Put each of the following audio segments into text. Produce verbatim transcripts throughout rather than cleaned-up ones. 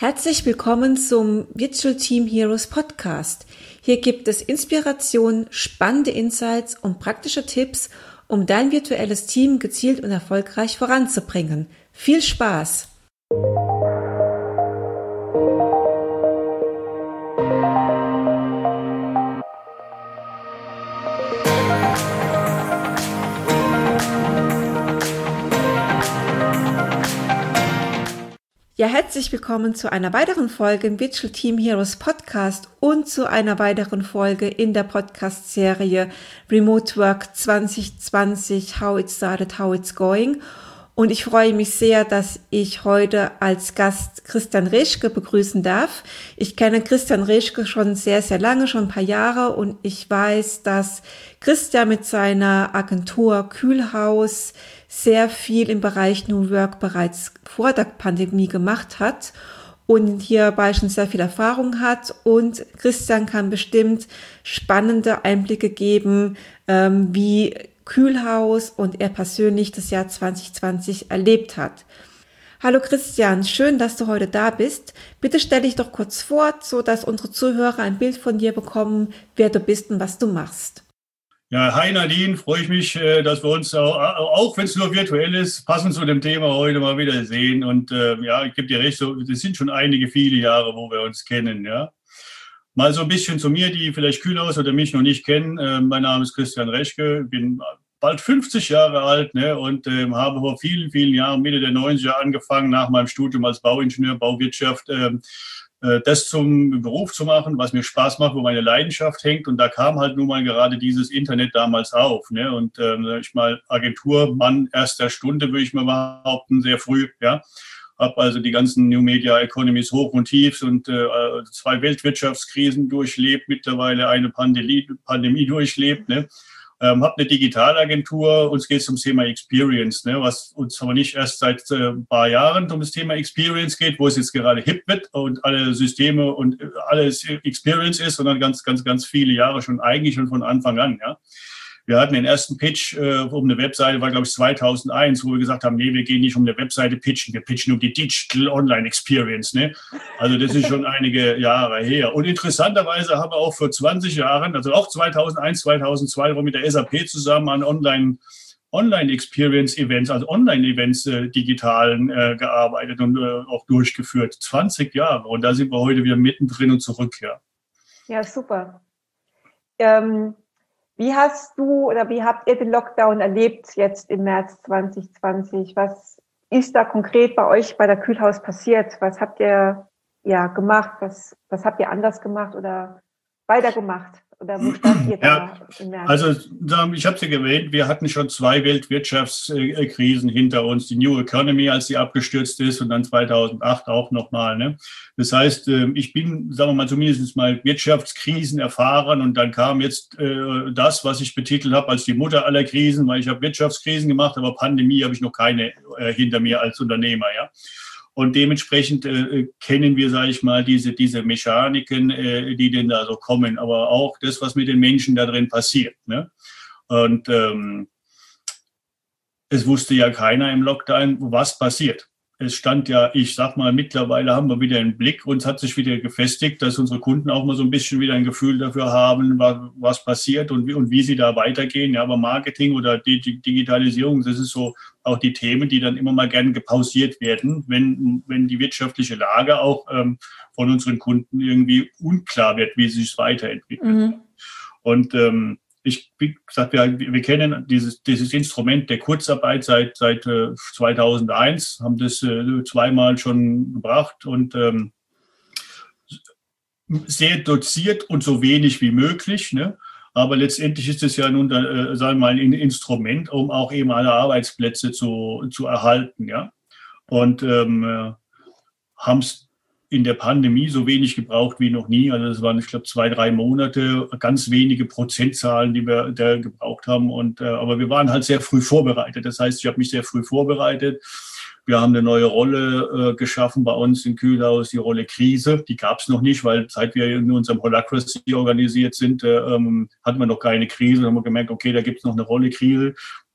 Herzlich willkommen zum Virtual Team Heroes Podcast. Hier gibt es Inspiration, spannende Insights und praktische Tipps, um dein virtuelles Team gezielt und erfolgreich voranzubringen. Viel Spaß! Ja, herzlich willkommen zu einer weiteren Folge im Virtual Team Heroes Podcast und zu einer weiteren Folge in der Podcast-Serie Remote Work zwanzig zwanzig, How It Started, How It's Going. Und ich freue mich sehr, dass ich heute als Gast Christian Reschke begrüßen darf. Ich kenne Christian Reschke schon sehr, sehr lange, schon ein paar Jahre, und ich weiß, dass Christian mit seiner Agentur Kühlhaus sehr viel im Bereich New Work bereits vor der Pandemie gemacht hat und hierbei schon sehr viel Erfahrung hat. Und Christian kann bestimmt spannende Einblicke geben, ähm, wie Kühlhaus und er persönlich das Jahr zwanzig zwanzig erlebt hat. Hallo Christian, schön, dass du heute da bist. Bitte stell dich doch kurz vor, so dass unsere Zuhörer ein Bild von dir bekommen, wer du bist und was du machst. Ja, hi Nadine, freue ich mich, dass wir uns, auch, auch wenn es nur virtuell ist, passend zu dem Thema heute mal wieder sehen. Und äh, ja, ich gebe dir recht, so, das sind schon einige, viele Jahre, wo wir uns kennen, ja. Mal so ein bisschen zu mir, die vielleicht Kühlhaus oder mich noch nicht kennen. Äh, mein Name ist Christian Reschke, bin bald fünfzig Jahre alt, ne, und äh, habe vor vielen, vielen Jahren, Mitte der neunziger angefangen, nach meinem Studium als Bauingenieur, Bauwirtschaft, äh, äh, das zum Beruf zu machen, was mir Spaß macht, wo meine Leidenschaft hängt. Und da kam halt nun mal gerade dieses Internet damals auf, ne, und äh, ich mal Agenturmann erster Stunde, würde ich mal behaupten, sehr früh, ja. Habe also die ganzen New Media Economies Hoch und Tiefs und äh, zwei Weltwirtschaftskrisen durchlebt, mittlerweile eine Pandemie, Pandemie durchlebt, ne. Ähm, habe eine Digitalagentur, uns geht es ums Thema Experience, ne, was uns aber nicht erst seit äh, ein paar Jahren um das Thema Experience geht, wo es jetzt gerade hip wird und alle Systeme und äh, alles Experience ist, sondern ganz, ganz, ganz viele Jahre schon, eigentlich schon von Anfang an, ja. Wir hatten den ersten Pitch äh, um eine Webseite, war glaube ich zweitausendeins, wo wir gesagt haben, nee, wir gehen nicht um eine Webseite pitchen, wir pitchen um die Digital Online Experience, ne? Also das ist schon einige Jahre her. Und interessanterweise haben wir auch vor zwanzig Jahren, also auch zweitausendeins, zweitausendzwei, mit der S A P zusammen an Online Online-Experience-Events, also Online-Events äh, digitalen äh, gearbeitet und äh, auch durchgeführt. zwanzig Jahre. Und da sind wir heute wieder mittendrin und zurück, ja. Ja, super. Ähm Wie hast du oder wie habt ihr den Lockdown erlebt jetzt im März zwanzig zwanzig? Was ist da konkret bei euch bei der Kühlhaus passiert? Was habt ihr ja gemacht? Was, was habt ihr anders gemacht oder weitergemacht? Oder wo stand ihr da ja, im März? Also ich habe es ja erwähnt, wir hatten schon zwei Weltwirtschaftskrisen hinter uns. Die New Economy, als sie abgestürzt ist, und dann zweitausendacht auch nochmal, ne? Das heißt, ich bin, sagen wir mal, zumindest mal Wirtschaftskrisen erfahren, und dann kam jetzt äh, das, was ich betitelt habe als die Mutter aller Krisen, weil ich habe Wirtschaftskrisen gemacht, aber Pandemie habe ich noch keine äh, hinter mir als Unternehmer, ja. Und dementsprechend äh, kennen wir, sage ich mal, diese, diese Mechaniken, äh, die denn da so kommen, aber auch das, was mit den Menschen da drin passiert, ne? Und ähm, es wusste ja keiner im Lockdown, was passiert. Es stand ja, ich sag mal, mittlerweile haben wir wieder einen Blick, uns hat sich wieder gefestigt, dass unsere Kunden auch mal so ein bisschen wieder ein Gefühl dafür haben, was, was passiert und wie, und wie sie da weitergehen. Ja, aber Marketing oder die Digitalisierung, das ist so auch die Themen, die dann immer mal gerne gepausiert werden, wenn, wenn die wirtschaftliche Lage auch ähm, von unseren Kunden irgendwie unklar wird, wie sie sich weiterentwickelt. Mhm. Und ähm, Ich, wie gesagt, wir, wir kennen dieses, dieses Instrument der Kurzarbeit seit, seit äh, zweitausendeins, haben das äh, zweimal schon gebracht und ähm, sehr doziert und so wenig wie möglich, ne? Aber letztendlich ist es ja nun, äh, sagen wir mal, ein Instrument, um auch eben alle Arbeitsplätze zu, zu erhalten, ja. Und ähm, äh, haben es in der Pandemie so wenig gebraucht wie noch nie. Also es waren, ich glaube, zwei, drei Monate, ganz wenige Prozentzahlen, die wir da gebraucht haben. Und, äh, aber wir waren halt sehr früh vorbereitet. Das heißt, ich habe mich sehr früh vorbereitet. Wir haben eine neue Rolle äh, geschaffen bei uns in Kühlhaus, die Rolle Krise. Die gab es noch nicht, weil seit wir in unserem Holacracy organisiert sind, äh, ähm, hatten wir noch keine Krise. Da haben wir gemerkt, okay, da gibt es noch eine Rolle Krise.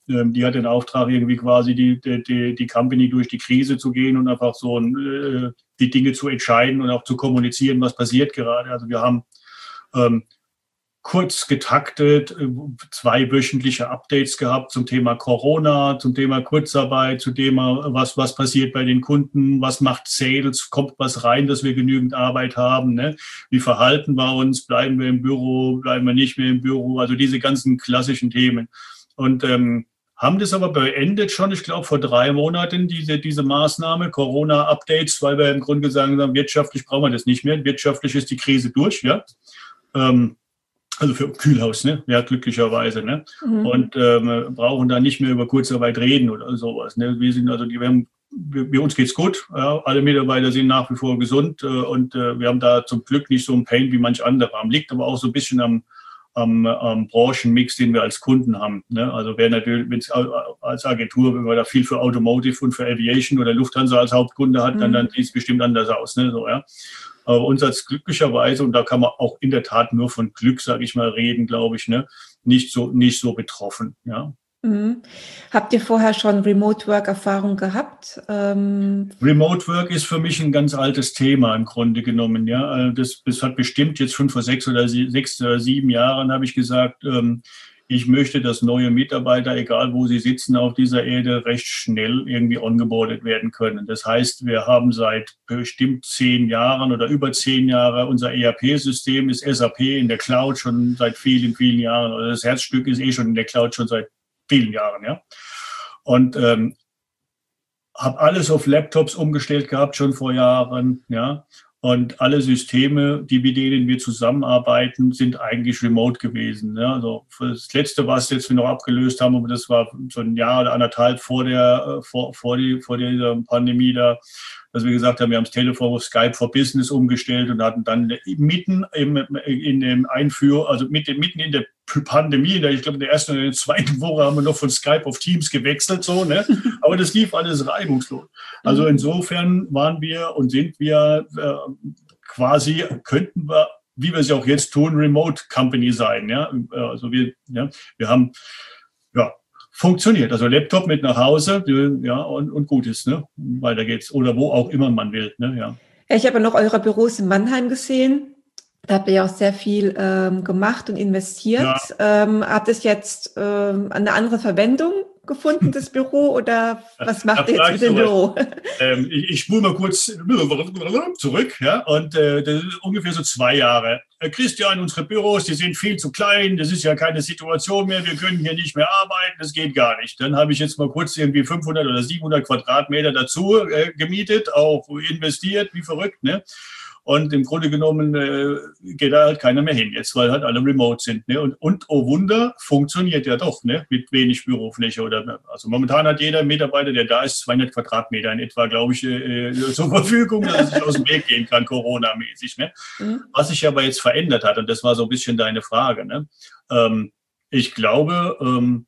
Ähm, die hat den Auftrag, irgendwie quasi die, die, die Company durch die Krise zu gehen und einfach so äh, die Dinge zu entscheiden und auch zu kommunizieren, was passiert gerade. Also wir haben ähm, kurz getaktet, zwei wöchentliche Updates gehabt zum Thema Corona, zum Thema Kurzarbeit, zum Thema, was, was passiert bei den Kunden, was macht Sales, kommt was rein, dass wir genügend Arbeit haben, ne? Wie verhalten wir uns, bleiben wir im Büro, bleiben wir nicht mehr im Büro, also diese ganzen klassischen Themen. Und ähm, haben das aber beendet schon, ich glaube, vor drei Monaten, diese, diese Maßnahme, Corona-Updates, weil wir im Grunde gesagt haben, wirtschaftlich brauchen wir das nicht mehr, wirtschaftlich ist die Krise durch, ja. Ähm, Also für Kühlhaus, ne? Ja, glücklicherweise, ne? Mhm. Und ähm, brauchen da nicht mehr über Kurzarbeit reden oder sowas. Ne? Wir sind also, die, wir haben, wir, wir uns geht's gut. Ja? Alle Mitarbeiter sind nach wie vor gesund äh, und äh, wir haben da zum Glück nicht so ein Pain wie manch andere haben. Liegt aber auch so ein bisschen am, am, am Branchenmix, den wir als Kunden haben. Ne? Also wer natürlich, wenn es als Agentur, wenn man da viel für Automotive und für Aviation oder Lufthansa als Hauptkunde hat, mhm. dann, dann sieht es bestimmt anders aus. Ne? So, ja. Aber uns als glücklicherweise, und da kann man auch in der Tat nur von Glück, sage ich mal, reden, glaube ich, ne, nicht so, nicht so betroffen. Ja. Mhm. Habt ihr vorher schon Remote-Work-Erfahrung gehabt? Ähm Remote Work ist für mich ein ganz altes Thema im Grunde genommen. Ja. Das, das hat bestimmt jetzt fünf oder sechs oder sechs oder sieben Jahren, habe ich gesagt, ähm, ich möchte, dass neue Mitarbeiter, egal wo sie sitzen auf dieser Erde, recht schnell irgendwie ongeboardet werden können. Das heißt, wir haben seit bestimmt zehn Jahren oder über zehn Jahre unser E R P-System ist S A P in der Cloud schon seit vielen, vielen Jahren. Oder das Herzstück ist eh schon in der Cloud schon seit vielen Jahren. Ja. Und ähm, habe alles auf Laptops umgestellt gehabt schon vor Jahren. Ja. Und alle Systeme, die mit denen wir zusammenarbeiten, sind eigentlich remote gewesen. Ja, also das Letzte, was jetzt wir noch abgelöst haben, aber das war so ein Jahr oder anderthalb vor der vor vor, die, vor dieser Pandemie da, dass wir gesagt haben, wir haben das Telefon auf Skype for Business umgestellt und hatten dann mitten im, in dem Einführ, also mitten in der Pandemie, ich glaube in der ersten oder in der zweiten Woche haben wir noch von Skype auf Teams gewechselt, so, ne? Aber das lief alles reibungslos. Also insofern waren wir und sind wir äh, quasi, könnten wir, wie wir es ja auch jetzt tun, Remote Company sein, ja? Also wir, ja, wir haben, ja, funktioniert. Also Laptop mit nach Hause, ja, und, und gut ist, ne? Weiter geht's. Oder wo auch immer man will, ne? Ja. Ja, ich habe noch eure Büros in Mannheim gesehen. Da habt ihr ja auch sehr viel ähm, gemacht und investiert. Ja. Ähm, hat es jetzt ähm, eine andere Verwendung gefunden, das Büro, oder was macht ihr jetzt mit dem Büro? Ähm, ich ich spule mal kurz zurück, ja, und äh, das ist ungefähr so zwei Jahre. Äh, Christian, unsere Büros, die sind viel zu klein, das ist ja keine Situation mehr, wir können hier nicht mehr arbeiten, das geht gar nicht. Dann habe ich jetzt mal kurz irgendwie fünfhundert oder siebenhundert Quadratmeter dazu äh, gemietet, auch investiert, wie verrückt, ne? Und im Grunde genommen äh, geht da halt keiner mehr hin jetzt, weil halt alle remote sind. Ne? Und, und oh Wunder, funktioniert ja doch, ne? Mit wenig Bürofläche. Oder, also momentan hat jeder Mitarbeiter, der da ist, zweihundert Quadratmeter in etwa, glaube ich, äh, zur Verfügung, dass er sich aus dem Weg gehen kann, Corona-mäßig. Ne? Mhm. Was sich aber jetzt verändert hat, und das war so ein bisschen deine Frage, ne? ähm, ich glaube, ähm,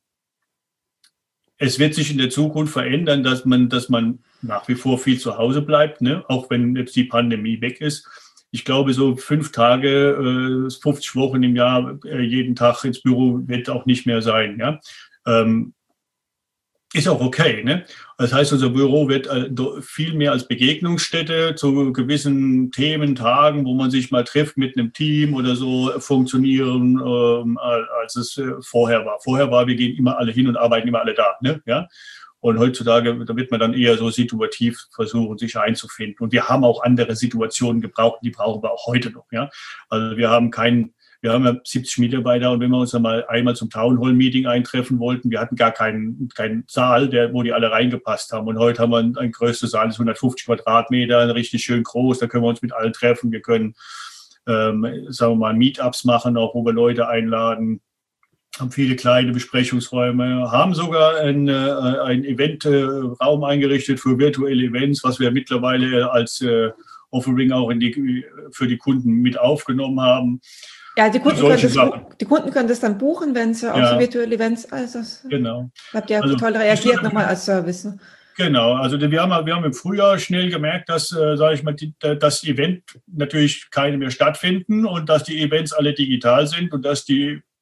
es wird sich in der Zukunft verändern, dass man, dass man nach wie vor viel zu Hause bleibt, ne? Auch wenn jetzt die Pandemie weg ist. Ich glaube, so fünf Tage, äh, fünfzig Wochen im Jahr, äh, jeden Tag ins Büro wird auch nicht mehr sein. Ja? Ähm, ist auch okay. Ne? Das heißt, unser Büro wird äh, viel mehr als Begegnungsstätte zu gewissen Themen, Tagen, wo man sich mal trifft mit einem Team oder so, funktionieren, ähm, als es äh, vorher war. Vorher war, wir gehen immer alle hin und arbeiten immer alle da. Ne? Ja? Und heutzutage, da wird man dann eher so situativ versuchen, sich einzufinden. Und wir haben auch andere Situationen gebraucht, die brauchen wir auch heute noch. Ja? Also wir haben keinen, wir haben ja siebzig Mitarbeiter, und wenn wir uns dann mal einmal zum Townhall-Meeting eintreffen wollten, wir hatten gar keinen, keinen Saal, der, wo die alle reingepasst haben. Und heute haben wir ein, ein größter Saal, das ist hundertfünfzig Quadratmeter, richtig schön groß, da können wir uns mit allen treffen. Wir können, ähm, sagen wir mal, Meetups machen, auch wo wir Leute einladen. Haben viele kleine Besprechungsräume, haben sogar ein, äh, ein Event-Raum eingerichtet für virtuelle Events, was wir mittlerweile als äh, Offering auch in die, für die Kunden mit aufgenommen haben. Ja, die Kunden, können das, die Kunden können das dann buchen, wenn sie auch ja, so virtuelle Events, also genau. Habt ihr also, toll reagiert nochmal als Service. Ne? Genau, also wir haben, wir haben im Frühjahr schnell gemerkt, dass, äh, sage ich mal, die, das Event natürlich keine mehr stattfinden und dass die Events alle digital sind und dass die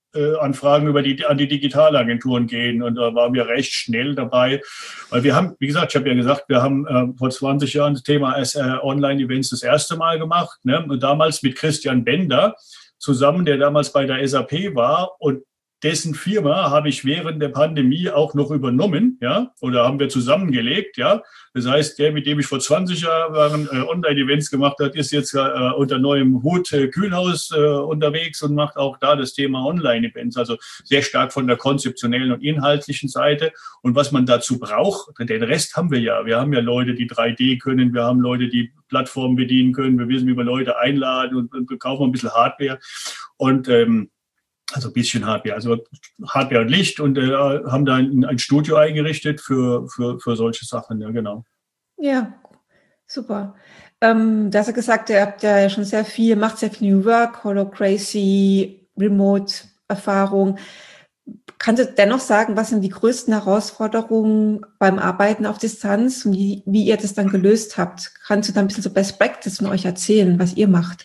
äh, Anfragen über die, an die Digitalagenturen gehen. Und da waren wir recht schnell dabei. Weil wir haben, wie gesagt, ich habe ja gesagt, wir haben äh, vor zwanzig Jahren das Thema äh, Online-Events das erste Mal gemacht. Ne? Und damals mit Christian Bender zusammen, der damals bei der S A P war, und dessen Firma habe ich während der Pandemie auch noch übernommen, ja, oder haben wir zusammengelegt, ja. Das heißt, der, mit dem ich vor zwanzig Jahren äh, Online-Events gemacht habe, ist jetzt äh, unter neuem Hut äh, Kühlhaus äh, unterwegs und macht auch da das Thema Online-Events, also sehr stark von der konzeptionellen und inhaltlichen Seite. Und was man dazu braucht, den Rest haben wir ja. Wir haben ja Leute, die drei D können, wir haben Leute, die Plattformen bedienen können, wir wissen, wie wir Leute einladen und, und wir kaufen ein bisschen Hardware. Und ähm, Also ein bisschen Hardware, also Hardware und Licht, und äh, haben da ein, ein Studio eingerichtet für, für, für solche Sachen, ja, genau. Ja, super. Ähm, du hast ja gesagt, ihr habt ja schon sehr viel, macht sehr viel New Work, Holacracy, Remote-Erfahrung. Kannst du dennoch sagen, was sind die größten Herausforderungen beim Arbeiten auf Distanz und wie, wie ihr das dann gelöst habt? Kannst du da ein bisschen so Best Practice von euch erzählen, was ihr macht?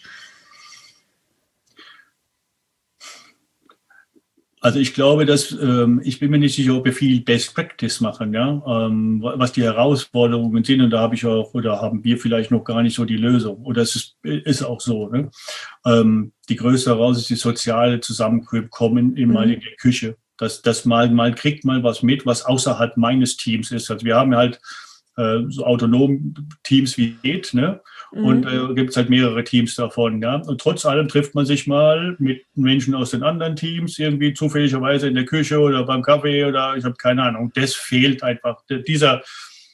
Also ich glaube, dass ähm, ich bin mir nicht sicher, ob wir viel Best Practice machen, ja, ähm, was die Herausforderungen sind, und da habe ich auch oder haben wir vielleicht noch gar nicht so die Lösung. Oder es ist, ist auch so. Ne? Ähm, die größte Herausforderung ist die soziale Zusammenkommen in mal in der Küche. Dass das mal mal kriegt mal was mit, was außerhalb meines Teams ist. Also wir haben halt äh, so autonom Teams wie geht, ne? Und äh, gibt es halt mehrere Teams davon, ja. Und trotz allem trifft man sich mal mit Menschen aus den anderen Teams irgendwie zufälligerweise in der Küche oder beim Kaffee oder ich habe keine Ahnung. Das fehlt einfach. Dieser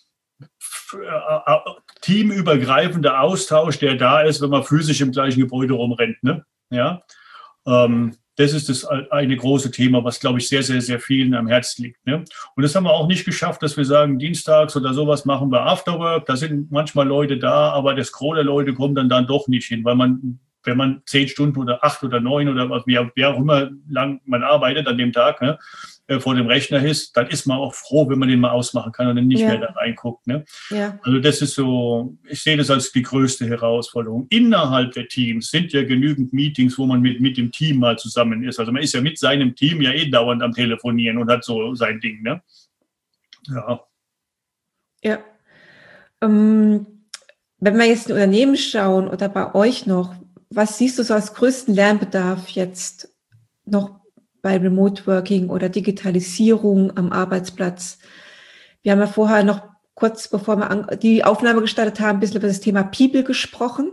äh, teamübergreifende Austausch, der da ist, wenn man physisch im gleichen Gebäude rumrennt, ne? Ja. Ähm, Das ist das eine große Thema, was, glaube ich, sehr, sehr, sehr vielen am Herzen liegt. Ne? Und das haben wir auch nicht geschafft, dass wir sagen, dienstags oder sowas machen wir Afterwork. Da sind manchmal Leute da, aber das Gros der Leute kommt dann, dann doch nicht hin, weil man, wenn man zehn Stunden oder acht oder neun oder wie, wie auch immer lang man arbeitet an dem Tag, ne, vor dem Rechner ist, dann ist man auch froh, wenn man den mal ausmachen kann und dann nicht ja. mehr da reinguckt. Ne? Ja. Also das ist so, ich sehe das als die größte Herausforderung. Innerhalb der Teams sind ja genügend Meetings, wo man mit, mit dem Team mal zusammen ist. Also man ist ja mit seinem Team ja eh dauernd am Telefonieren und hat so sein Ding. Ne? Ja. Ja. Ähm, wenn wir jetzt in Unternehmen schauen oder bei euch noch, was siehst du so als größten Lernbedarf jetzt noch bei Remote Working oder Digitalisierung am Arbeitsplatz? Wir haben ja vorher noch kurz, bevor wir an, die Aufnahme gestartet haben, ein bisschen über das Thema People gesprochen,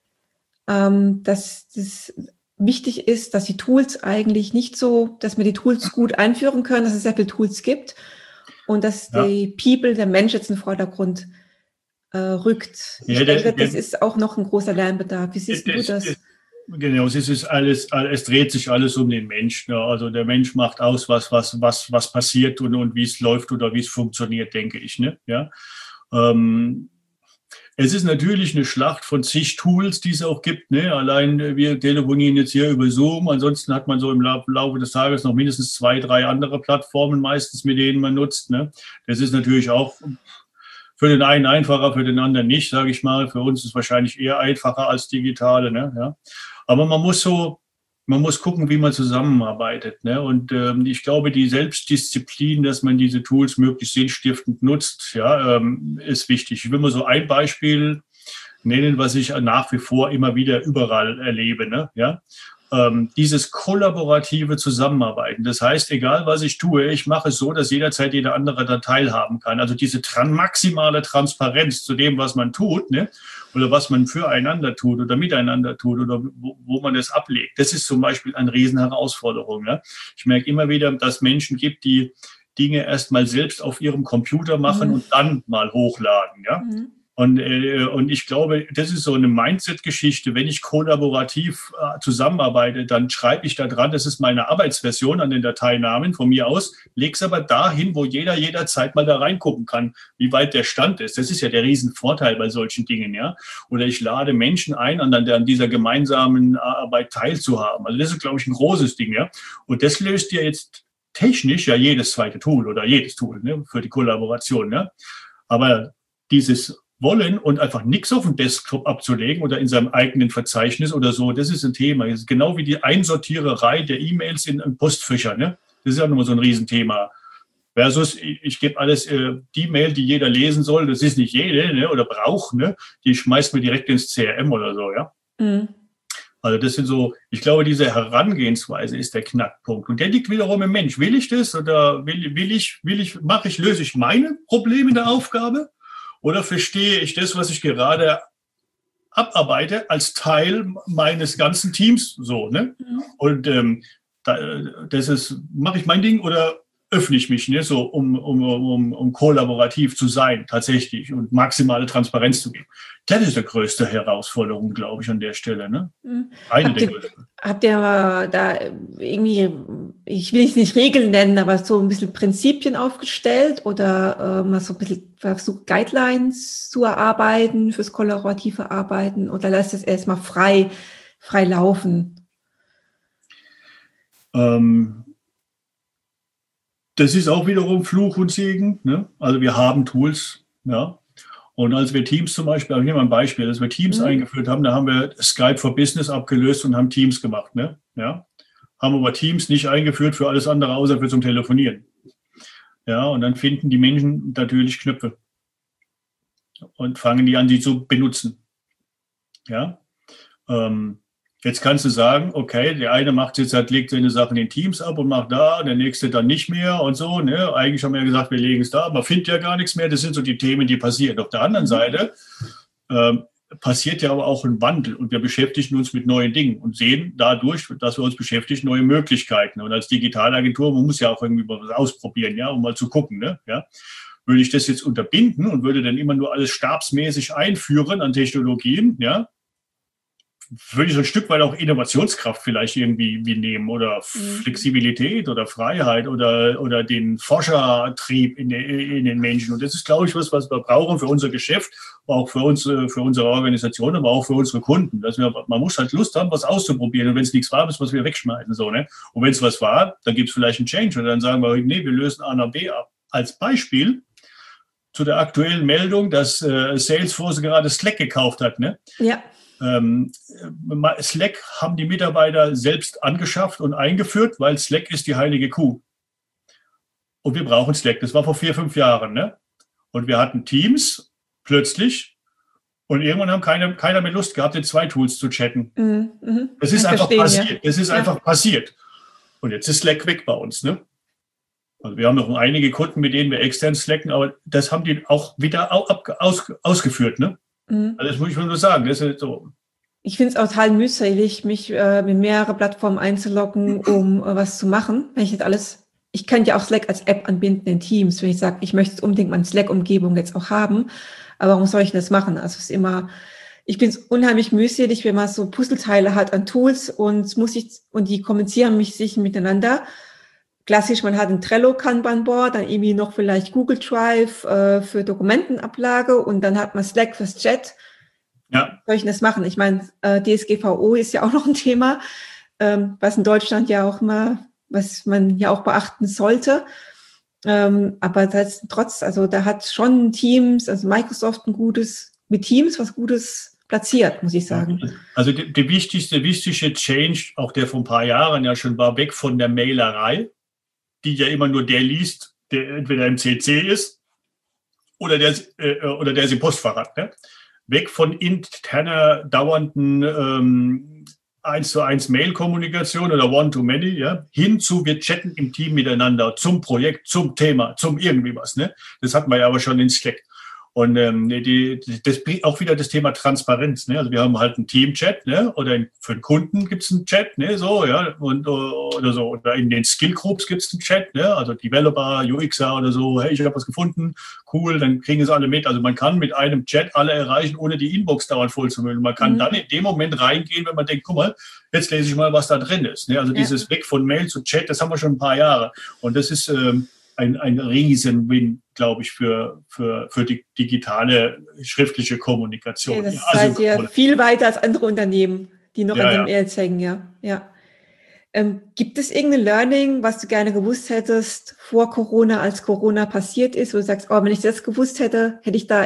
ähm, dass das wichtig ist, dass die Tools eigentlich nicht so, dass wir die Tools gut einführen können, dass es sehr viele Tools gibt und dass ja. die People, der Mensch jetzt in den Vordergrund äh, rückt. Ich ja, denke, das, das ist auch noch ein großer Lernbedarf. Wie siehst das, du das? das Genau, es ist alles, es dreht sich alles um den Menschen. Ja. Also der Mensch macht aus, was, was, was, was passiert und, und wie es läuft oder wie es funktioniert, denke ich. Ne? Ja. Ähm, es ist natürlich eine Schlacht von zig Tools, die es auch gibt. Ne? Allein wir telefonieren jetzt hier über Zoom. Ansonsten hat man so im Laufe des Tages noch mindestens zwei, drei andere Plattformen meistens, mit denen man nutzt. Ne? Das ist natürlich auch für den einen einfacher, für den anderen nicht, sage ich mal. Für uns ist es wahrscheinlich eher einfacher als digitale. Ne? Ja. Aber man muss so, man muss gucken, wie man zusammenarbeitet. Ne? Und ähm, ich glaube, die Selbstdisziplin, dass man diese Tools möglichst sinnstiftend nutzt, ja, ähm, ist wichtig. Ich will mal so ein Beispiel nennen, was ich nach wie vor immer wieder überall erlebe. Ne? Ja? Ähm, dieses kollaborative Zusammenarbeiten. Das heißt, egal was ich tue, ich mache es so, dass jederzeit jeder andere da teilhaben kann. Also diese tran- maximale Transparenz zu dem, was man tut, ne? Oder was man füreinander tut oder miteinander tut oder wo, wo man das ablegt. Das ist zum Beispiel eine Riesenherausforderung. Ne? Ich merke immer wieder, dass es Menschen gibt, die Dinge erst mal selbst auf ihrem Computer machen mhm. und dann mal hochladen. Ja? Mhm. Und, äh, und ich glaube, das ist so eine Mindset-Geschichte. Wenn ich kollaborativ äh, zusammenarbeite, dann schreibe ich da dran, das ist meine Arbeitsversion an den Dateinamen von mir aus, lege es aber dahin, wo jeder jederzeit mal da reingucken kann, wie weit der Stand ist. Das ist ja der Riesenvorteil bei solchen Dingen, ja. Oder ich lade Menschen ein, an, an dieser gemeinsamen Arbeit teilzuhaben. Also das ist, glaube ich, ein großes Ding, ja. Und das löst ja jetzt technisch ja jedes zweite Tool oder jedes Tool, ne, für die Kollaboration, ne. Aber dieses wollen und einfach nichts auf dem Desktop abzulegen oder in seinem eigenen Verzeichnis oder so, das ist ein Thema. Das ist genau wie die Einsortiererei der E-Mails in, in Postfächer, ne? Das ist ja nochmal so ein Riesenthema. Versus, ich, ich gebe alles, äh, die Mail, die jeder lesen soll, das ist nicht jede, ne, oder braucht, ne, die schmeißt mir direkt ins C R M oder so, ja. Mhm. Also das sind so, ich glaube, diese Herangehensweise ist der Knackpunkt. Und der liegt wiederum im Mensch. Will ich das oder will, will ich, will ich, mache ich, löse ich meine Probleme in der Aufgabe oder verstehe ich das, was ich gerade abarbeite, als Teil meines ganzen Teams so, ne? Mhm. Und ähm, da, das ist, mache ich mein Ding oder öffne ich mich, ne, so um, um, um, um kollaborativ zu sein, tatsächlich, und maximale Transparenz zu geben. Das ist die größte Herausforderung, glaube ich, an der Stelle. Ne? Eine habt, der ihr, habt ihr da irgendwie, ich will es nicht Regeln nennen, aber so ein bisschen Prinzipien aufgestellt oder äh, mal so ein bisschen versucht, Guidelines zu erarbeiten fürs kollaborative Arbeiten oder lasst es erstmal frei, frei laufen? Ähm, Das ist auch wiederum Fluch und Segen. Ne? Also wir haben Tools, ja. Und als wir Teams zum Beispiel, ich nehme mal ein Beispiel, als wir Teams mhm. eingeführt haben, da haben wir Skype for Business abgelöst und haben Teams gemacht. Ne? Ja? Haben aber Teams nicht eingeführt für alles andere, außer für zum Telefonieren. Ja, und dann finden die Menschen natürlich Knöpfe und fangen die an, die zu benutzen. Ja. Ähm, Jetzt kannst du sagen, okay, der eine macht jetzt halt, legt seine Sachen in Teams ab und macht da, der nächste dann nicht mehr und so. Ne? Eigentlich haben wir ja gesagt, wir legen es da, man findet ja gar nichts mehr. Das sind so die Themen, die passieren. Auf der anderen Seite ähm, passiert ja aber auch ein Wandel und wir beschäftigen uns mit neuen Dingen und sehen dadurch, dass wir uns beschäftigen, neue Möglichkeiten. Und als Digitalagentur, man muss ja auch irgendwie was ausprobieren, ja, um mal zu gucken. Ne? Ja? Würde ich das jetzt unterbinden und würde dann immer nur alles stabsmäßig einführen an Technologien, ja, würde ich so ein Stück weit auch Innovationskraft vielleicht irgendwie wie nehmen oder mhm. Flexibilität oder Freiheit oder, oder den Forschertrieb in, de, in den Menschen. Und das ist, glaube ich, was, was wir brauchen für unser Geschäft, auch für uns, für unsere Organisation, aber auch für unsere Kunden. Dass wir, man muss halt Lust haben, was auszuprobieren. Und wenn es nichts war, müssen wir es wieder wegschneiden. So, ne? Und wenn es was war, dann gibt es vielleicht einen Change. Und dann sagen wir, nee, wir lösen A nach B ab. Als Beispiel zu der aktuellen Meldung, dass äh, Salesforce gerade Slack gekauft hat. Ne? Ja. Ähm, Slack haben die Mitarbeiter selbst angeschafft und eingeführt, weil Slack ist die heilige Kuh. Und wir brauchen Slack. Das war vor vier, fünf Jahren. Ne? Und wir hatten Teams plötzlich und irgendwann haben keine, keiner mehr Lust gehabt, in zwei Tools zu chatten. Mhm. Das ist einfach passiert. Ja. Das ist ja. einfach passiert. Und jetzt ist Slack weg bei uns. Ne? Also wir haben noch einige Kunden, mit denen wir extern slacken, aber das haben die auch wieder aus, ausgeführt. Ne? Also das muss ich nur sagen. Das ist so. Ich finde es auch total mühselig, mich äh, mit mehreren Plattformen einzuloggen, um äh, was zu machen. Wenn ich jetzt alles, ich könnte ja auch Slack als App anbinden in Teams, wenn ich sage, ich möchte unbedingt meine Slack-Umgebung jetzt auch haben. Aber warum soll ich das machen? Also es ist immer, ich bin unheimlich mühselig, wenn man so Puzzleteile hat an Tools und muss ich, und die kommunizieren mich sich miteinander. Klassisch, man hat ein Trello-Kanban-Board, dann irgendwie noch vielleicht Google Drive äh, für Dokumentenablage und dann hat man Slack fürs Chat. Ja. Soll ich das machen? Ich meine, äh, D S G V O ist ja auch noch ein Thema, ähm, was in Deutschland ja auch mal, was man ja auch beachten sollte. Ähm, aber das trotz, also da hat schon Teams, also Microsoft ein gutes, mit Teams was Gutes platziert, muss ich sagen. Also der, der wichtigste, wichtigste Change, auch der vor ein paar Jahren ja schon war, weg von der Mailerei, die ja immer nur der liest, der entweder im C C ist oder der, äh, oder der sie Postfach hat. Ne? Weg von interner, dauernden ähm, eins zu eins Mail-Kommunikation oder One-to-Many, ja, hin zu wir chatten im Team miteinander zum Projekt, zum Thema, zum irgendwie was. Ne? Das hatten wir ja aber schon in Slack. Und ähm, die, das bringt auch wieder das Thema Transparenz. Ne? Also wir haben halt einen Team-Chat, ne? Oder für den Kunden gibt es einen Chat, ne? So, ja, und oder so. Oder in den Skill-Groups gibt es einen Chat, ne? Also Developer, U Xer oder so, hey, ich habe was gefunden, cool, dann kriegen es alle mit. Also man kann mit einem Chat alle erreichen, ohne die Inbox dauernd voll zu müllen. Man kann mhm. dann in dem Moment reingehen, wenn man denkt, guck mal, jetzt lese ich mal, was da drin ist. Ne? Also ja. dieses Weg von Mail zu Chat, das haben wir schon ein paar Jahre. Und das ist ähm, ein, ein Riesen-Win, glaube ich, für, für, für die digitale schriftliche Kommunikation. Ja, das ist halt ja viel weiter als andere Unternehmen, die noch ja, an den ja. Mails hängen, ja. ja. Ähm, gibt es irgendein Learning, was du gerne gewusst hättest vor Corona, als Corona passiert ist, wo du sagst, oh, wenn ich das gewusst hätte, hätte ich da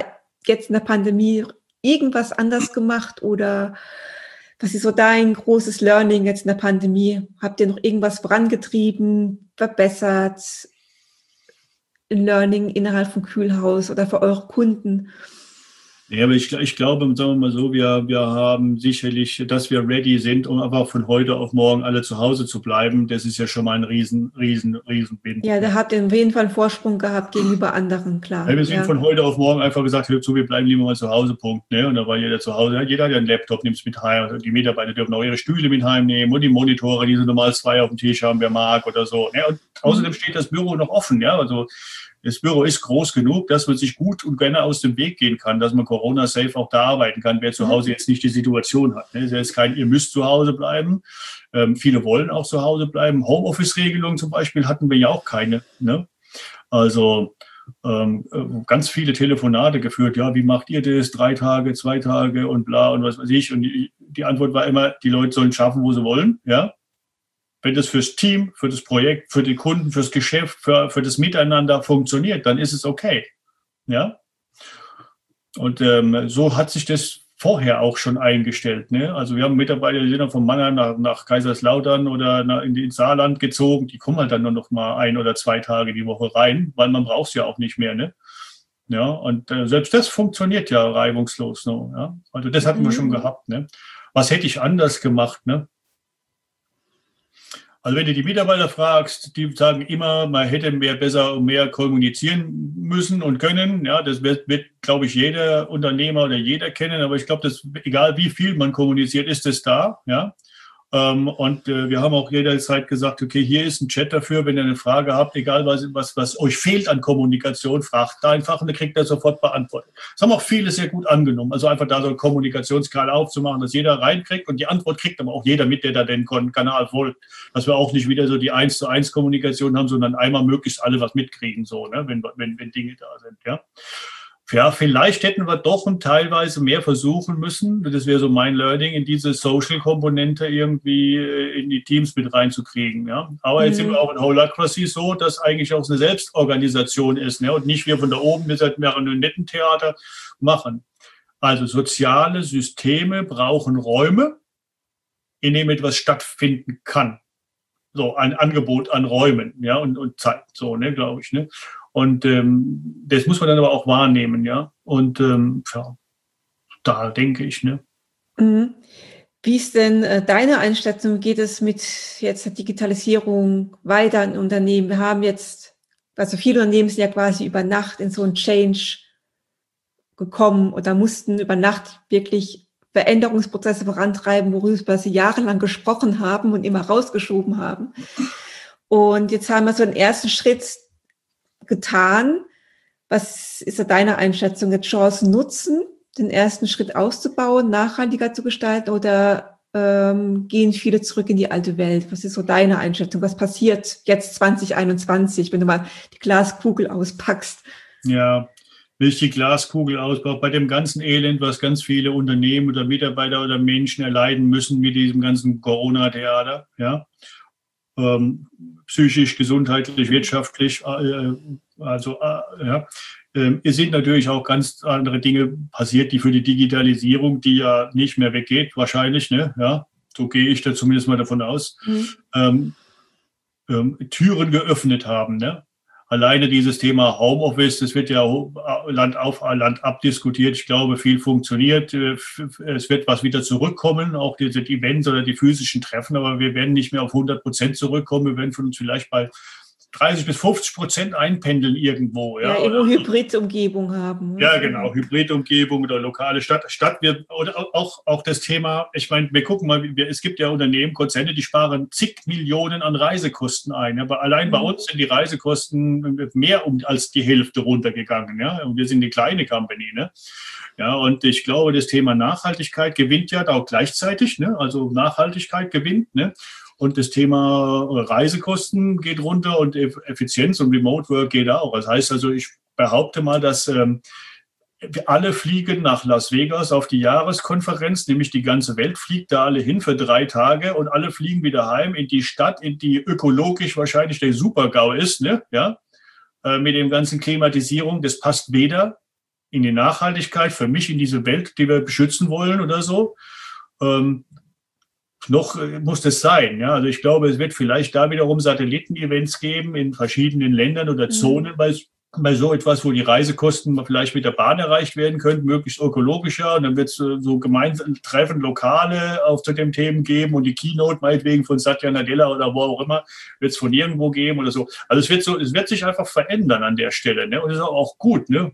jetzt in der Pandemie irgendwas anders gemacht oder was ist so dein großes Learning jetzt in der Pandemie? Habt ihr noch irgendwas vorangetrieben, verbessert, ein Learning innerhalb vom Kühlhaus oder für eure Kunden? Ja, aber ich, ich glaube, sagen wir mal so, wir, wir haben sicherlich, dass wir ready sind, um einfach von heute auf morgen alle zu Hause zu bleiben. Das ist ja schon mal ein riesen, riesen, riesen Wind. Ja, da habt ihr auf jeden Fall einen Vorsprung gehabt gegenüber anderen, klar. Ja, wir sind ja. von heute auf morgen einfach gesagt, hör zu, wir bleiben lieber mal zu Hause, Punkt. Ne? Und da war jeder zu Hause. Jeder hat ja einen Laptop, nimmt es mit heim. Also die Mitarbeiter dürfen auch ihre Stühle mit heimnehmen und die Monitore, die sie normal zwei auf dem Tisch haben, wer mag oder so. Ne? Und außerdem steht das Büro noch offen. Ja, also das Büro ist groß genug, dass man sich gut und gerne aus dem Weg gehen kann, dass man Corona-safe auch da arbeiten kann, wer zu Hause jetzt nicht die Situation hat. Ne? Das ist kein, ihr müsst zu Hause bleiben. Ähm, viele wollen auch zu Hause bleiben. Homeoffice-Regelungen zum Beispiel hatten wir ja auch keine. Ne? Also ähm, ganz viele Telefonate geführt. Ja, wie macht ihr das? Drei Tage, zwei Tage und bla und was weiß ich. Und die, die Antwort war immer, die Leute sollen schaffen, wo sie wollen. Ja. Wenn das fürs Team, für das Projekt, für die Kunden, fürs Geschäft, für, für das Miteinander funktioniert, dann ist es okay. Ja. Und ähm, so hat sich das vorher auch schon eingestellt. Ne? Also wir haben Mitarbeiter, die sind dann von Mannheim nach, nach Kaiserslautern oder nach, in ins Saarland gezogen. Die kommen halt dann nur noch mal ein oder zwei Tage die Woche rein, weil man braucht es ja auch nicht mehr. Ne? Ja, und äh, selbst das funktioniert ja reibungslos. Ne? Ja? Also das hatten mhm. wir schon gehabt. Ne? Was hätte ich anders gemacht? Ne? Also wenn du die Mitarbeiter fragst, die sagen immer, man hätte mehr besser und mehr kommunizieren müssen und können. Ja, das wird, wird, glaube ich, jeder Unternehmer oder jeder kennen. Aber ich glaube, dass egal wie viel man kommuniziert, ist es da. Ja. Ähm, und äh, wir haben auch jederzeit gesagt, okay, hier ist ein Chat dafür, wenn ihr eine Frage habt, egal was, was, was euch fehlt an Kommunikation, fragt da einfach und ihr kriegt das sofort beantwortet. Das haben auch viele sehr gut angenommen. Also einfach da so einen Kommunikationskanal aufzumachen, dass jeder reinkriegt und die Antwort kriegt aber auch jeder mit, der da den Kanal folgt. Dass wir auch nicht wieder so die eins zu eins Kommunikation haben, sondern einmal möglichst alle was mitkriegen, so, ne, wenn, wenn, wenn Dinge da sind, ja. Ja, vielleicht hätten wir doch und teilweise mehr versuchen müssen, das wäre so mein Learning, in diese Social-Komponente irgendwie in die Teams mit reinzukriegen. Ja. Aber jetzt mhm. sind wir auch in Holacracy so, dass eigentlich auch eine Selbstorganisation ist, ne, und nicht wir von da oben, wir sind mehr ein netten Theater machen. Also soziale Systeme brauchen Räume, in denen etwas stattfinden kann. So ein Angebot an Räumen, ja, und, und Zeit, so, ne, glaube ich, ne. Und ähm, das muss man dann aber auch wahrnehmen, ja. Und ähm, ja, da denke ich, ne. Mhm. Wie ist denn äh, deine Einschätzung? Geht es mit jetzt der Digitalisierung weiter in Unternehmen? Wir haben jetzt, also viele Unternehmen sind ja quasi über Nacht in so einen Change gekommen oder mussten über Nacht wirklich Veränderungsprozesse vorantreiben, worüber sie jahrelang gesprochen haben und immer rausgeschoben haben. Und jetzt haben wir so einen ersten Schritt getan. Was ist da deine Einschätzung? Jetzt Chancen nutzen, den ersten Schritt auszubauen, nachhaltiger zu gestalten, oder ähm, gehen viele zurück in die alte Welt? Was ist so deine Einschätzung? Was passiert jetzt zwanzig einundzwanzig, wenn du mal die Glaskugel auspackst? Ja, wenn ich die Glaskugel ausbaue, bei dem ganzen Elend, was ganz viele Unternehmen oder Mitarbeiter oder Menschen erleiden müssen mit diesem ganzen Corona-Theater, ja, ähm, psychisch, gesundheitlich, wirtschaftlich, äh, also äh, ja, äh, es sind natürlich auch ganz andere Dinge passiert, die für die Digitalisierung, die ja nicht mehr weggeht, wahrscheinlich, ne, ja, so gehe ich da zumindest mal davon aus, mhm. ähm, ähm, Türen geöffnet haben, ne. Alleine dieses Thema Homeoffice, das wird ja Land auf, Land ab diskutiert. Ich glaube, viel funktioniert. Es wird was wieder zurückkommen, auch diese Events oder die physischen Treffen, aber wir werden nicht mehr auf hundert Prozent zurückkommen. Wir werden von uns vielleicht bei dreißig bis fünfzig Prozent einpendeln irgendwo. Ja, ja, irgendwo Hybridumgebung haben. Ja, genau, Hybridumgebung oder lokale Stadt. Stadt wird, oder auch, auch das Thema, ich meine, wir gucken mal, wir, es gibt ja Unternehmen, Konzerne, die sparen zig Millionen an Reisekosten ein. Aber allein mhm. bei uns sind die Reisekosten mehr um, als die Hälfte runtergegangen. Ja? Und wir sind eine kleine Company. Ne? Ja, und ich glaube, das Thema Nachhaltigkeit gewinnt ja auch gleichzeitig. Ne? Also Nachhaltigkeit gewinnt. Ne? Und das Thema Reisekosten geht runter und Effizienz und Remote Work geht auch. Das heißt also, ich behaupte mal, dass ähm, wir alle fliegen nach Las Vegas auf die Jahreskonferenz, nämlich die ganze Welt fliegt da alle hin für drei Tage und alle fliegen wieder heim in die Stadt, in die ökologisch wahrscheinlich der Super-GAU ist, ne? Ja, äh, mit dem ganzen Klimatisierung. Das passt weder in die Nachhaltigkeit, für mich in diese Welt, die wir beschützen wollen oder so. Ähm, noch muss das sein. Ja? Also ich glaube, es wird vielleicht da wiederum Satelliten-Events geben in verschiedenen Ländern oder Zonen mhm. bei, bei so etwas, wo die Reisekosten vielleicht mit der Bahn erreicht werden können, möglichst ökologischer. Und dann wird es so gemeinsam Treffen, Lokale auf zu den Themen geben und die Keynote meinetwegen von Satya Nadella oder wo auch immer wird es von irgendwo geben oder so. Also es wird so, es wird sich einfach verändern an der Stelle. Ne? Und das ist auch gut. Ne?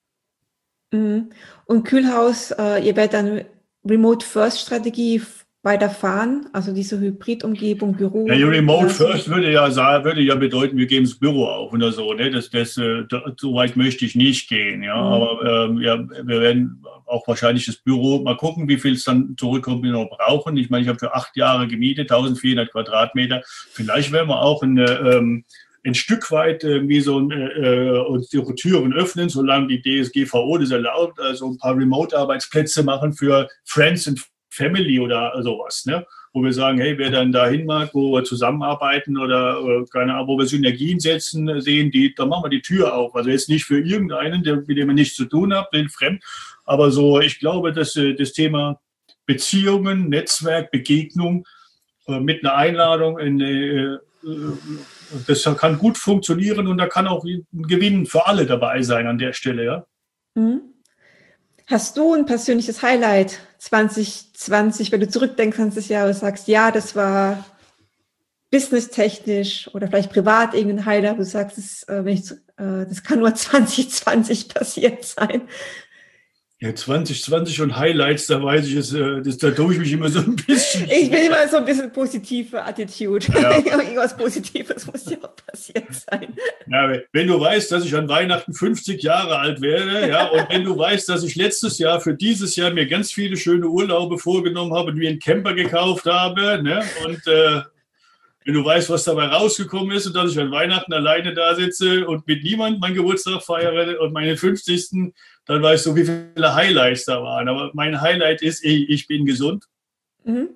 Mhm. Und Kühlhaus, äh, ihr werdet dann Remote-First-Strategie weiterfahren, also diese Hybrid-Umgebung, Büro. Ja, die Remote First würde ja sagen, würde ja bedeuten, wir geben das Büro auf oder so. Ne? Das, das, äh, da, so weit möchte ich nicht gehen. Ja? Mhm. Aber ähm, ja, wir werden auch wahrscheinlich das Büro mal gucken, wie viel es dann zurückkommt, wir noch brauchen. Ich meine, ich habe für acht Jahre gemietet, eintausendvierhundert Quadratmeter. Vielleicht werden wir auch eine, ähm, ein Stück weit äh, wie so ein, äh, uns die Türen öffnen, solange die D S G V O das erlaubt, also ein paar Remote-Arbeitsplätze machen für Friends and Family oder sowas, ne? Wo wir sagen, hey, wer dann dahin mag, wo wir zusammenarbeiten oder, oder keine Ahnung, wo wir Synergien setzen, sehen, die, da machen wir die Tür auf. Also jetzt nicht für irgendeinen, der, mit dem wir nichts zu tun haben, den fremd, aber so, ich glaube, dass das Thema Beziehungen, Netzwerk, Begegnung äh, mit einer Einladung in äh, das kann gut funktionieren und da kann auch ein Gewinn für alle dabei sein an der Stelle, ja. Mhm. Hast du ein persönliches Highlight zwanzig zwanzig, wenn du zurückdenkst an das Jahr und sagst, ja, das war businesstechnisch oder vielleicht privat irgendein Highlight, wo du sagst, das, äh, wenn ich, äh, das kann nur zwanzig zwanzig passiert sein? Ja, zwanzig zwanzig und Highlights, da weiß ich es, das, da tue ich mich immer so ein bisschen. Ich will immer so ein bisschen positive Attitude. Ja. Irgendwas Positives muss ja auch passiert sein. Ja, wenn du weißt, dass ich an Weihnachten fünfzig Jahre alt werde, ja, und wenn du weißt, dass ich letztes Jahr für dieses Jahr mir ganz viele schöne Urlaube vorgenommen habe und mir einen Camper gekauft habe, ne, und äh, wenn du weißt, was dabei rausgekommen ist und dass ich an Weihnachten alleine da sitze und mit niemandem meinen Geburtstag feiere und meinen fünfzigsten dann weißt du, wie viele Highlights da waren. Aber mein Highlight ist, ich, ich bin gesund. Mhm.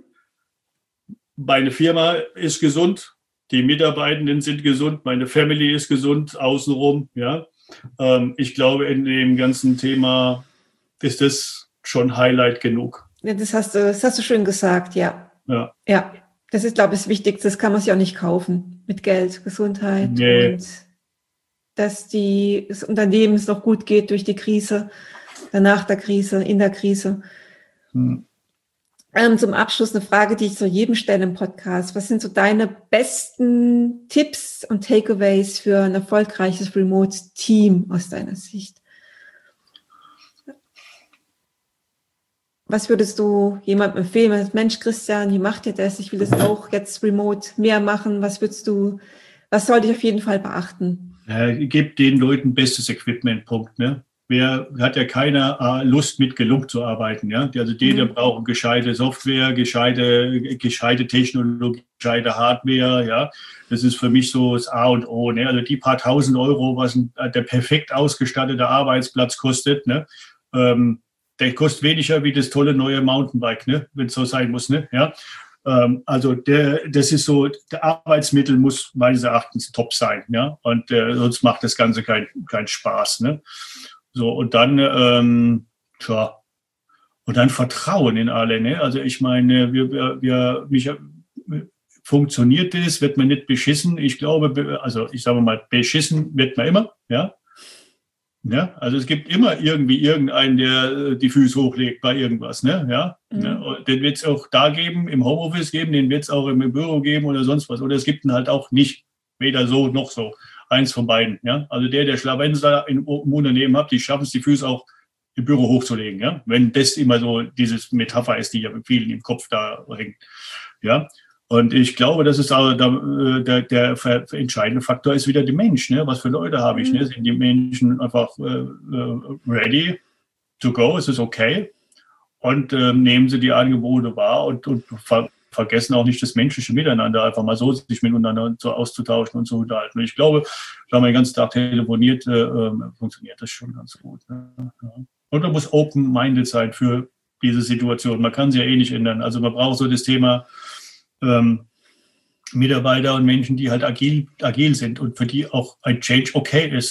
Meine Firma ist gesund. Die Mitarbeitenden sind gesund. Meine Family ist gesund, außenrum. Ja. Ähm, ich glaube, in dem ganzen Thema ist das schon Highlight genug. Ja, das hast du, das hast du schön gesagt, ja. Ja. Ja. Das ist, glaube ich, das Wichtigste. Das kann man sich auch nicht kaufen mit Geld, Gesundheit nee. und dass die, das Unternehmen es noch gut geht durch die Krise, danach der Krise, in der Krise. Hm. Ähm, zum Abschluss eine Frage, die ich zu jedem stelle im Podcast. Was sind so deine besten Tipps und Takeaways für ein erfolgreiches Remote-Team aus deiner Sicht? Was würdest du jemandem empfehlen? Mensch, Christian, wie macht ihr das? Ich will das auch jetzt remote mehr machen. Was würdest du, was sollte ich auf jeden Fall beachten? Ja, gebt den Leuten bestes Equipment, Punkt. Ne? Wer hat ja keine uh, Lust, mit Gelunk zu arbeiten? Ja? Also die, die mhm. brauchen gescheite Software, gescheite, gescheite Technologie, gescheite Hardware. Ja? Das ist für mich so das A und O. Ne? Also die paar tausend Euro, was ein, der perfekt ausgestattete Arbeitsplatz kostet, ne? ähm, der kostet weniger wie das tolle neue Mountainbike, ne? Wenn es so sein muss. Ne? Ja? Also der, das ist so, der Arbeitsmittel muss meines Erachtens top sein, ja, und äh, sonst macht das Ganze keinen kein Spaß, ne. So, und dann, ähm, tja, und dann Vertrauen in alle, ne. Also ich meine, wir, wir, wir mich, funktioniert das, wird man nicht beschissen. Ich glaube, also ich sage mal, beschissen wird man immer, ja. Ja, also es gibt immer irgendwie irgendeinen, der die Füße hochlegt bei irgendwas, ne? Ja, mhm. Ja, den wird es auch da geben, im Homeoffice geben, den wird es auch im Büro geben oder sonst was. Oder es gibt ihn halt auch nicht, weder so noch so. Eins von beiden, ja. Also der, der Schlawenzer im Unternehmen hat, die schaffen es, die Füße auch im Büro hochzulegen, ja. Wenn das immer so dieses Metapher ist, die ja mit vielen im Kopf da hängt, ja. Und ich glaube, das ist auch der, der, der entscheidende Faktor ist wieder der Mensch. Ne? Was für Leute habe ich? Ne? Sind die Menschen einfach äh, ready to go? Ist es okay? Und äh, nehmen sie die Angebote wahr und, und ver vergessen auch nicht das menschliche Miteinander, einfach mal so sich miteinander so auszutauschen und zu unterhalten. Und ich glaube, da haben wir den ganzen Tag telefoniert, äh, funktioniert das schon ganz gut. Ne? Ja. Und man muss open-minded sein für diese Situation. Man kann sie ja eh nicht ändern. Also man braucht so das Thema Ähm, Mitarbeiter und Menschen, die halt agil, agil sind und für die auch ein Change okay ist. Ne?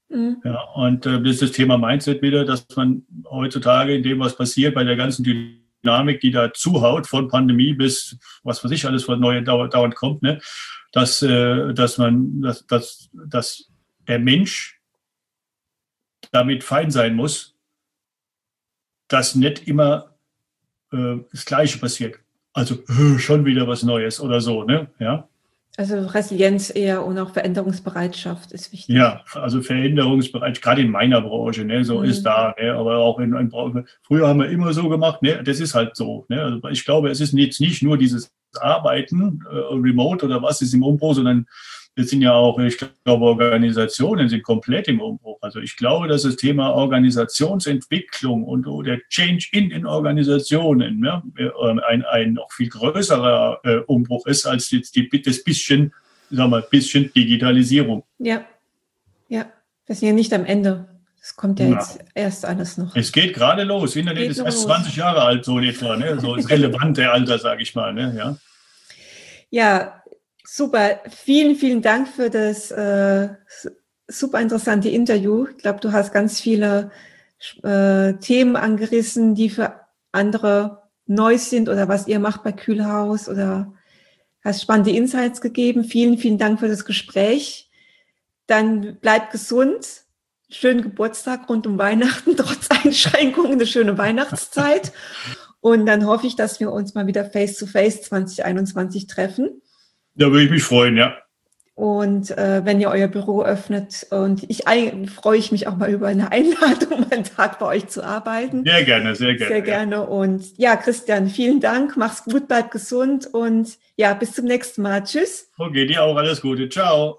Mhm. Ja, und äh, das ist das Thema Mindset wieder, dass man heutzutage in dem, was passiert, bei der ganzen Dynamik, die da zuhaut, von Pandemie bis was weiß ich alles, was neu dauernd, dauernd kommt, ne, dass, äh, dass man, dass, dass, dass der Mensch damit fein sein muss, dass nicht immer äh, das Gleiche passiert. Also äh, schon wieder was Neues oder so, ne? Ja. Also Resilienz eher und auch Veränderungsbereitschaft ist wichtig. Ja, also Veränderungsbereitschaft, gerade in meiner Branche, ne, so mhm. ist da, ne, aber auch in, in früher haben wir immer so gemacht, ne, das ist halt so, ne, also ich glaube, es ist jetzt nicht nur dieses Arbeiten, äh, Remote oder was ist im Umbruch, sondern es sind ja auch, ich glaube, Organisationen sind komplett im Umbruch. Also ich glaube, dass das Thema Organisationsentwicklung und der Change in den Organisationen, ne, ein, ein noch viel größerer äh, Umbruch ist als jetzt die, das bisschen, sagen wir, bisschen Digitalisierung. Ja, ja, wir sind ja nicht am Ende. Das kommt ja, ja jetzt erst alles noch. Es geht gerade los. Internet geht ist erst zwanzig Jahre alt, so etwa, ne? So das relevante Alter, sage ich mal, ne? Ja. Ja. Super, vielen, vielen Dank für das äh, super interessante Interview. Ich glaube, du hast ganz viele äh, Themen angerissen, die für andere neu sind oder was ihr macht bei Kühlhaus oder hast spannende Insights gegeben. Vielen, vielen Dank für das Gespräch. Dann bleibt gesund. Schönen Geburtstag rund um Weihnachten, trotz Einschränkungen, eine schöne Weihnachtszeit. Und dann hoffe ich, dass wir uns mal wieder face-to-face zwanzig einundzwanzig treffen. Da würde ich mich freuen, ja. Und äh, wenn ihr euer Büro öffnet und ich freue ich mich auch mal über eine Einladung, einen Tag bei euch zu arbeiten. Sehr gerne, sehr gerne. Sehr gerne. Ja. Und ja, Christian, vielen Dank. Mach's gut, bleib gesund und ja, bis zum nächsten Mal. Tschüss. Okay, dir auch alles Gute. Ciao.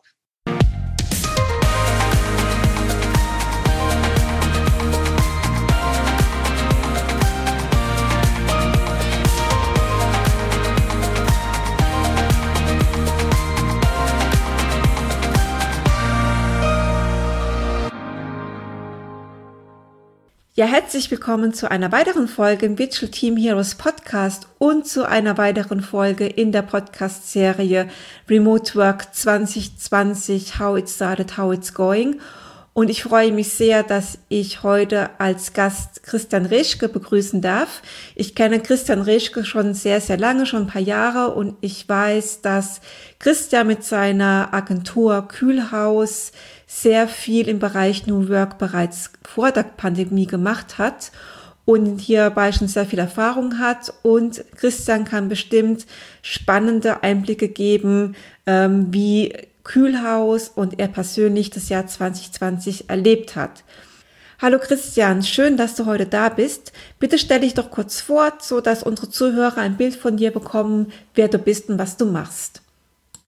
Ja, herzlich willkommen zu einer weiteren Folge im Virtual Team Heroes Podcast und zu einer weiteren Folge in der Podcast-Serie Remote Work zwanzig zwanzig, How It Started, How It's Going. Und ich freue mich sehr, dass ich heute als Gast Christian Reschke begrüßen darf. Ich kenne Christian Reschke schon sehr, sehr lange, schon ein paar Jahre, und ich weiß, dass Christian mit seiner Agentur Kühlhaus sehr viel im Bereich New Work bereits vor der Pandemie gemacht hat und hierbei schon sehr viel Erfahrung hat. Und Christian kann bestimmt spannende Einblicke geben, ähm, wie Kühlhaus und er persönlich das Jahr zwanzig zwanzig erlebt hat. Hallo Christian, schön, dass du heute da bist. Bitte stell dich doch kurz vor, so dass unsere Zuhörer ein Bild von dir bekommen, wer du bist und was du machst.